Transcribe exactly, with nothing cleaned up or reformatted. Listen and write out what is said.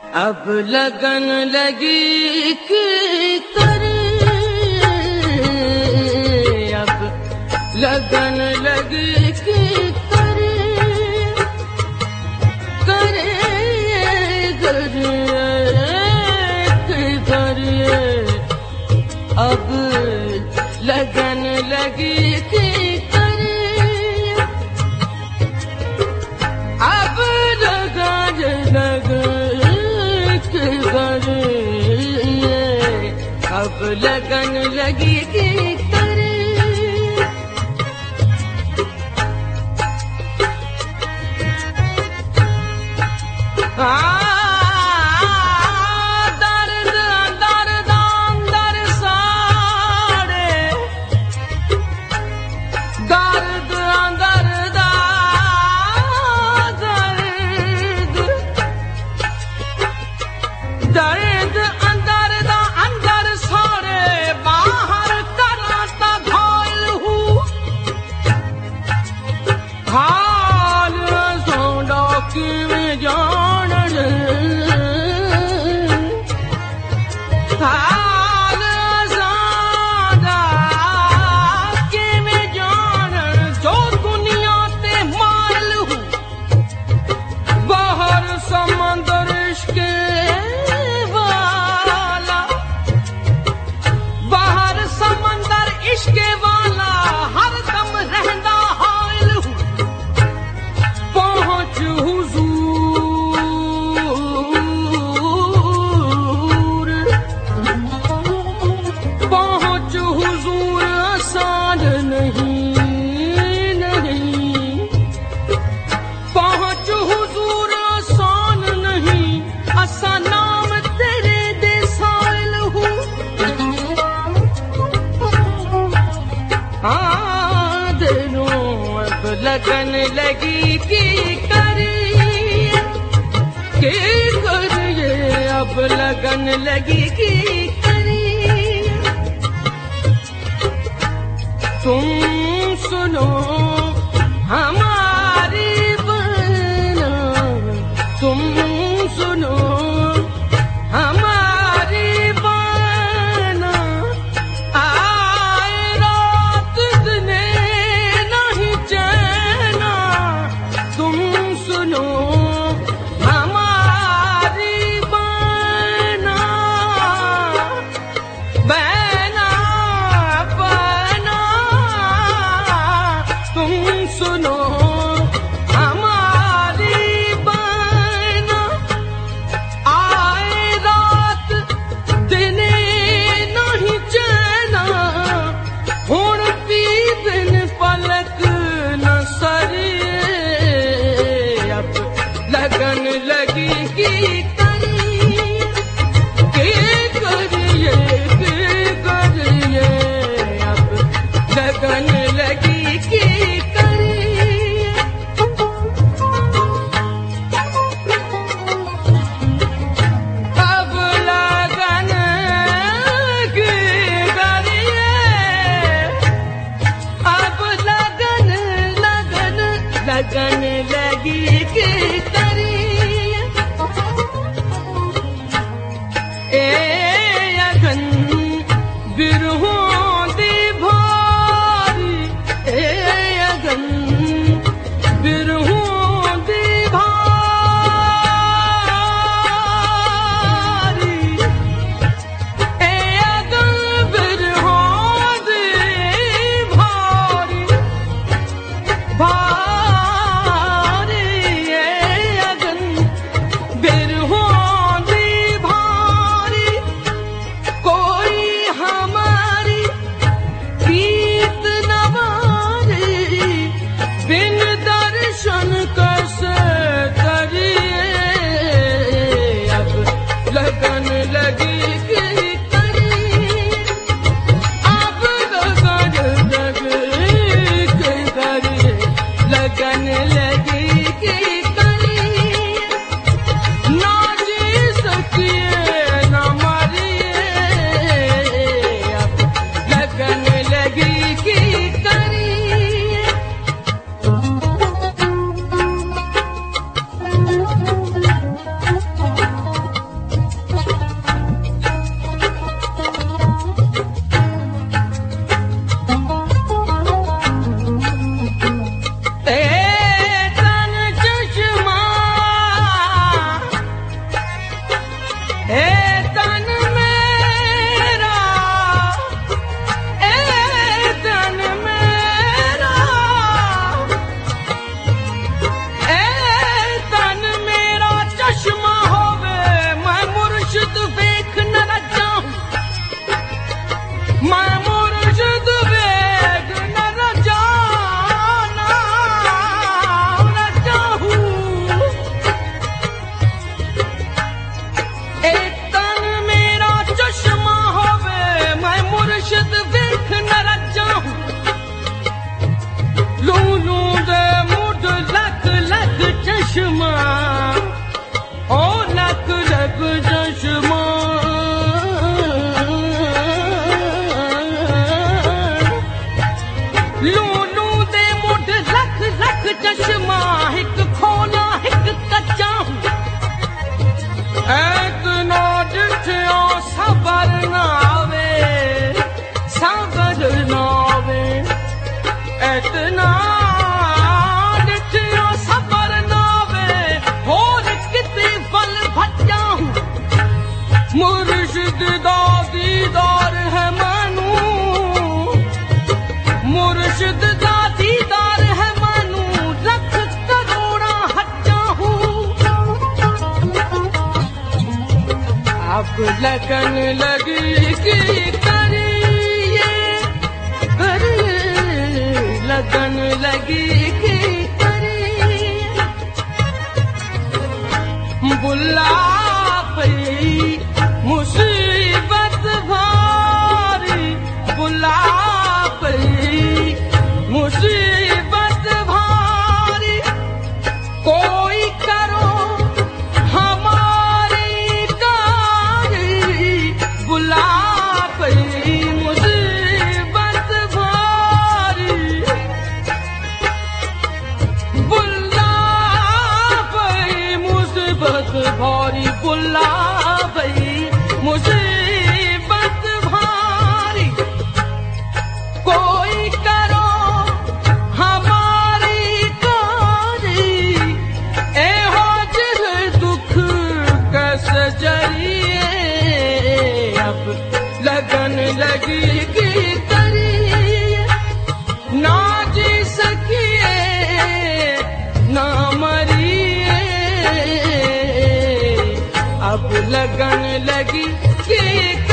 अब लगन लगी कि करे, अब लगन लगी कि करे, करे करिए, अब लगन लगी कि करे, अब लगन लगी अब लगन लगी कि करे। दर्द दर्द अंदर साड़े, दर्द अंदर दर्द दर्द अंदर दा अंदर सारे बाहर कराता घायल हूँ, हाल सोडो की जान हाल सादा की में जान जो दुनिया ते मायल हूँ, बाहर समंदर के इश्के वाला हर दम रहना हायल हूँ, पहुँच हुजूर, पहुँच हुजूर आसान नहीं, नहीं पहुँच हुजूर आसान नहीं, आसान नाम तेरे दे साइल हूँ। हाँ दिनों अब लगन लगी कि करिए, कि करिए अब लगन लगी कि करिए। तुम सुनो हमारी बना, तुम सुनो हमारी बना, सुनो हमारी बना, बना बना, तुम सुनो हमारी बना, आए रात दिन नहीं चैना, हुण भी दिन पलक न सरिए, लगन लगी कि करिए, कि करिए, कि करिए अब लगन लगी कि करिए। अब लगन की करिए, अब लगन लगन लगन लगी कि करिए। ए अगन बिरहों दी भारी, ए अब लगन लगी कि करिए करिए लगन लगी कि करिए बुला पई मुसीबत भारी बुला पई मुसीबत भारी कोई करो हमारी कारी बुला पई मुसीबत भारी बुला पई मुसीबत भारी बुला पई मुसीबत भारी कोई करो हमारी कारी ए हो जिस दुख कैसे जरिए अब लगन लगी कि करिए ना जी सकिए ना मरिए अब लगन लगी कि